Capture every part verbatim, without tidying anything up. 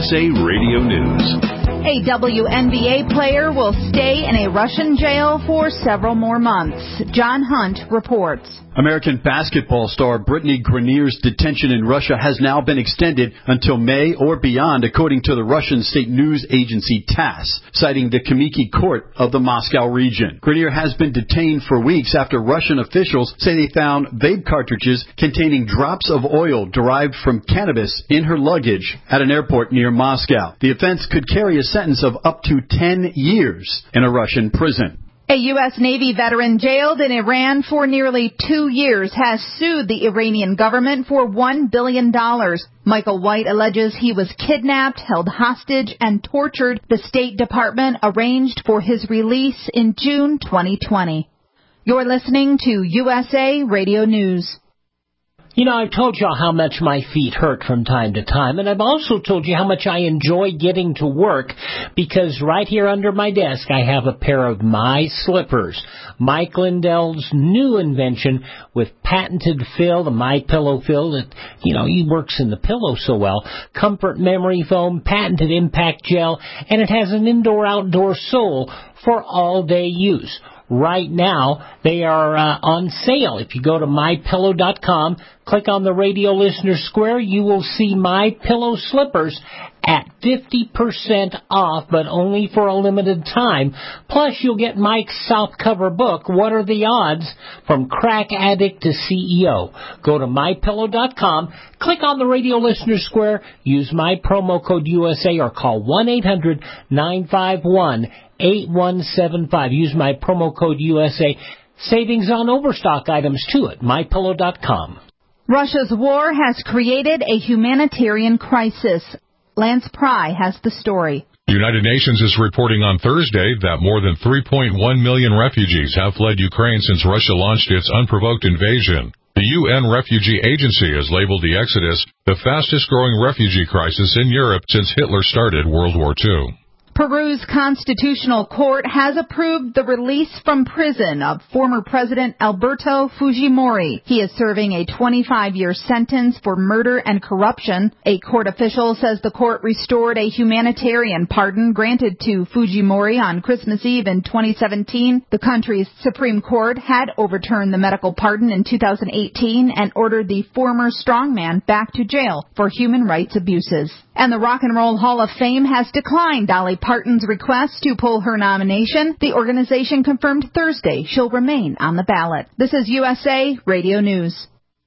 S A Radio News. A W N B A player will stay in a Russian jail for several more months. John Hunt reports. American basketball star Brittany Grenier's detention in Russia has now been extended until May or beyond, according to the Russian state news agency TASS, citing the Kamiki court of the Moscow region. Grenier has been detained for weeks after Russian officials say they found vape cartridges containing drops of oil derived from cannabis in her luggage at an airport near Moscow. The offense could carry a sentence of up to ten years in a Russian prison. A U S Navy veteran jailed in Iran for nearly two years has sued the Iranian government for one billion dollars. Michael White alleges he was kidnapped, held hostage, and tortured. The State Department arranged for his release in June twenty twenty. You're listening to U S A Radio News. You know, I've told you how much my feet hurt from time to time, and I've also told you how much I enjoy getting to work, because right here under my desk I have a pair of my slippers. Mike Lindell's new invention with patented fill, the My Pillow fill that, you know, he works in the pillow so well, comfort memory foam, patented impact gel, and it has an indoor-outdoor sole for all-day use. Right now, they are uh, on sale. If you go to my pillow dot com, click on the radio listener square, you will see My Pillow slippers at fifty percent off, but only for a limited time. Plus, you'll get Mike's softcover book, What Are the Odds? From Crack Addict to C E O. Go to my pillow dot com, click on the radio listener square, use my promo code U S A, or call one eight hundred nine five one eight one seven five. Use my promo code U S A. Savings on overstock items, too, at my pillow dot com. Russia's war has created a humanitarian crisis. Lance Pry has the story. The United Nations is reporting on Thursday that more than three point one million refugees have fled Ukraine since Russia launched its unprovoked invasion. The U N Refugee Agency has labeled the exodus the fastest-growing refugee crisis in Europe since Hitler started World War Two. Peru's constitutional court has approved the release from prison of former President Alberto Fujimori. He is serving a twenty-five-year sentence for murder and corruption. A court official says the court restored a humanitarian pardon granted to Fujimori on Christmas Eve in twenty seventeen. The country's Supreme Court had overturned the medical pardon in two thousand eighteen and ordered the former strongman back to jail for human rights abuses. And the Rock and Roll Hall of Fame has declined Dolly Parton's request to pull her nomination. The organization confirmed Thursday she'll remain on the ballot. This is U S A Radio News.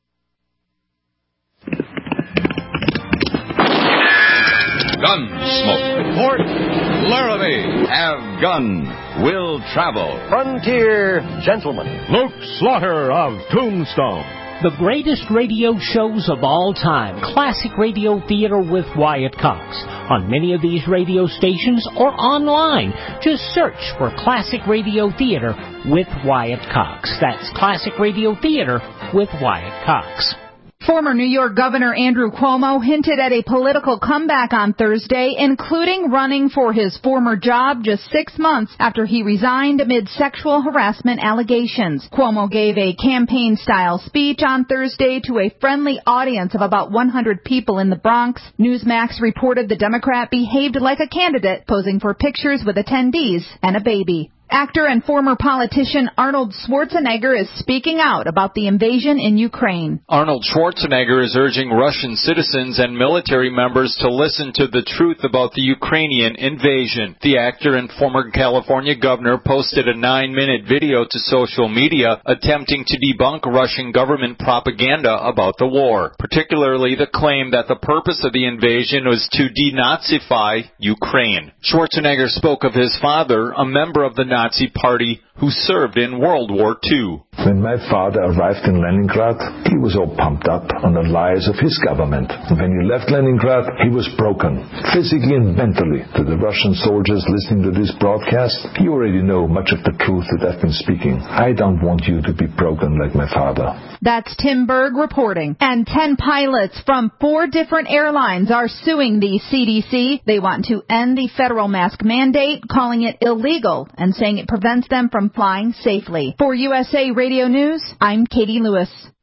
Gunsmoke. Port Laramie. Have gun. Will travel. Frontier Gentleman. Luke Slaughter of Tombstone. The greatest radio shows of all time. Classic Radio Theater with Wyatt Cox. On many of these radio stations or online. Just search for Classic Radio Theater with Wyatt Cox. That's Classic Radio Theater with Wyatt Cox. Former New York Governor Andrew Cuomo hinted at a political comeback on Thursday, including running for his former job just six months after he resigned amid sexual harassment allegations. Cuomo gave a campaign-style speech on Thursday to a friendly audience of about one hundred people in the Bronx. Newsmax reported the Democrat behaved like a candidate, posing for pictures with attendees and a baby. Actor and former politician Arnold Schwarzenegger is speaking out about the invasion in Ukraine. Arnold Schwarzenegger is urging Russian citizens and military members to listen to the truth about the Ukrainian invasion. The actor and former California governor posted a nine-minute video to social media attempting to debunk Russian government propaganda about the war, particularly the claim that the purpose of the invasion was to denazify Ukraine. Schwarzenegger spoke of his father, a member of the Nazi Party who served in World War Two. When my father arrived in Leningrad, he was all pumped up on the lies of his government. When he left Leningrad, he was broken, physically and mentally. To the Russian soldiers listening to this broadcast, you already know much of the truth that I've been speaking. I don't want you to be broken like my father. That's Tim Berg reporting. And ten pilots from four different airlines are suing the C D C. They want to end the federal mask mandate, calling it illegal, and saying it prevents them from flying safely. For U S A Radio News, I'm Katie Lewis.